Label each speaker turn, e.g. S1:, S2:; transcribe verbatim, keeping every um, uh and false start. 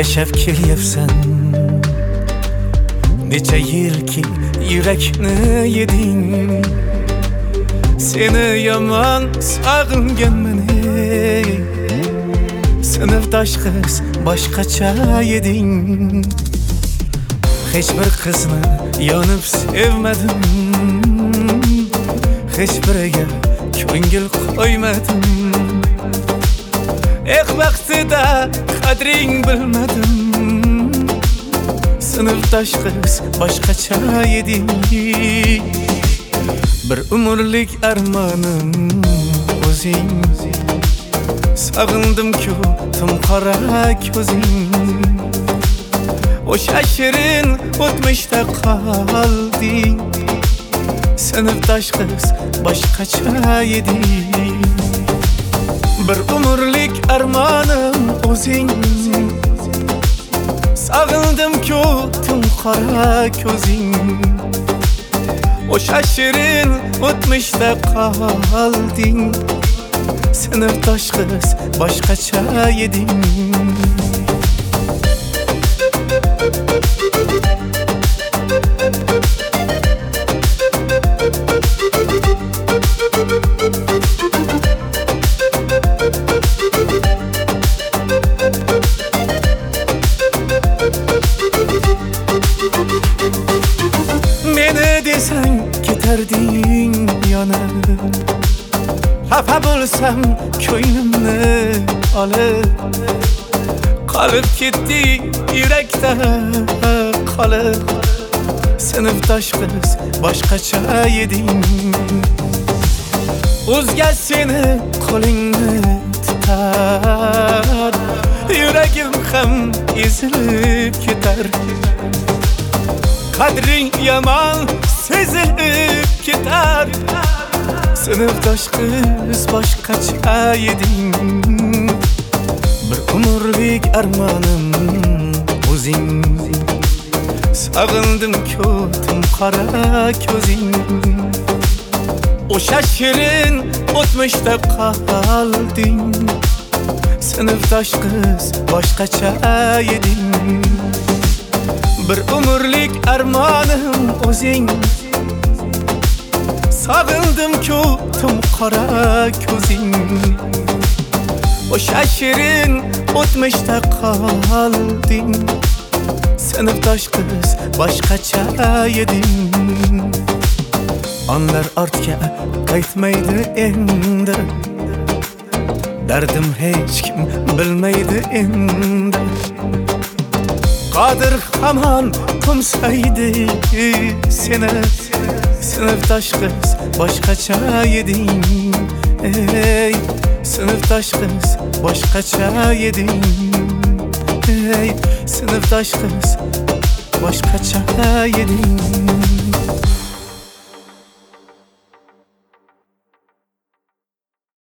S1: yashab kelyapsan. Necha yilki yurakni yeding, seni yomon sog'inganman ey. Sinfdosh qiz boshqacha eding. Hech bir qizni yonib sevmadim, hech biriga ko'ngil qo'ymadim. Eh vaqtida qadring bilmadim, sinfdosh qiz boshqacha eding. Bir umrlik armonim o'zing, sog'indim-ku timqora ko'zing. O'sha shirin o'tmishda qolding, sinfdosh qiz boshqacha eding. Bir umrlik armonim o'zing, sog'indim-ku timqora ko'zing. O'sha shirin o'tmishda qolding, sinfdosh qiz boshqacha eding. Meni desang ketarding yonib, xafa bo'lsam ko'nglimni olib, qolib ketding yurakda qolib. Sinfdosh qiz boshqacha eding. O'zga seni qo'lingni tutar, yuragim ham ezilib ketar. Qadring yomon sezilib ketar. Sinfdosh qiz boshqacha eding. Bir umrlik armonim o'zing, sog'indim-ku timqora ko'zing. O'sha shirin o'tmishda qolding, sinfdosh qiz boshqacha eding. Bir umrlik armonim o'zing, sog'indim-ku timqora ko'zing. O'sha shirin o'tmishda qolding, sinfdosh qiz boshqacha eding. Onlar ortga qaytmaydi endi, dardim hech kim bilmaydi endi. Qodir hamon qo'msaydi seni, sinfdosh qiz boshqacha eding. Ey, sinfdosh qiz boshqacha eding. Ey, sinfdosh qiz boshqacha eding.